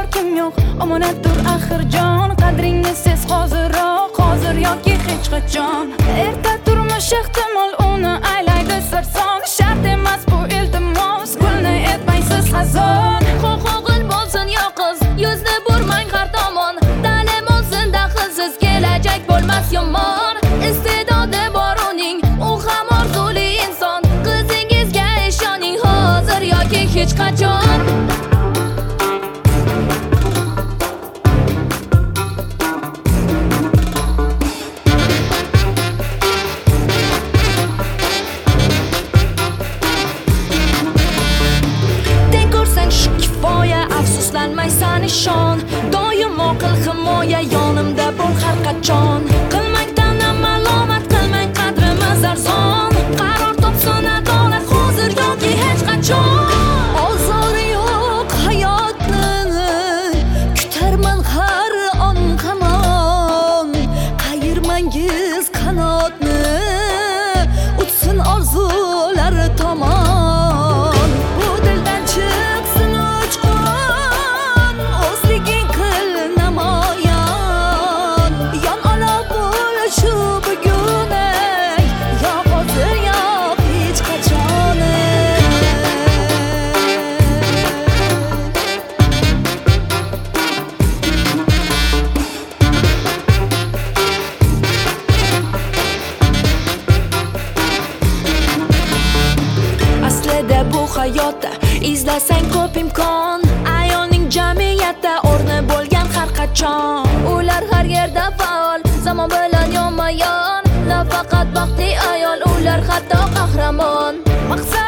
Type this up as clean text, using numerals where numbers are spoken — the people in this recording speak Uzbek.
kim yo'q omonatdir axir jon qadringni siz hoziroq hozir yoki hech qachon erta turmush ehtimol uni aylaydi sarson shart emas bu iltimos gulni etmaysiz xazon O'g'il bo'lsin yo qiz yuzni burmang har tomon ta'lim olsin daxlsiz kelajak bo'lmas yomon istedodi bor uning u ham orzuli inson qizingizga ishoning hozir yoki hech qachon afsuslanmaysan ishon doimo qil himoya yonimda bo'l har qachon qilmang tanam malomat qilmang qadrimiz arzon qaror topsin adolat hozir yoki hech qachon ozori yo'q hayotni kutarman har on hamon qayirmangiz qanotni uchsin orzular tomon bu dildan chiqsin bu hayotda izlasang ko'p imkon ayolning jamiyatda o'rni bo'lgan har qachon ular har yerda faol zamon bilan yonma-yon nafaqat baxtli ayol ular hatto qahramon maqsad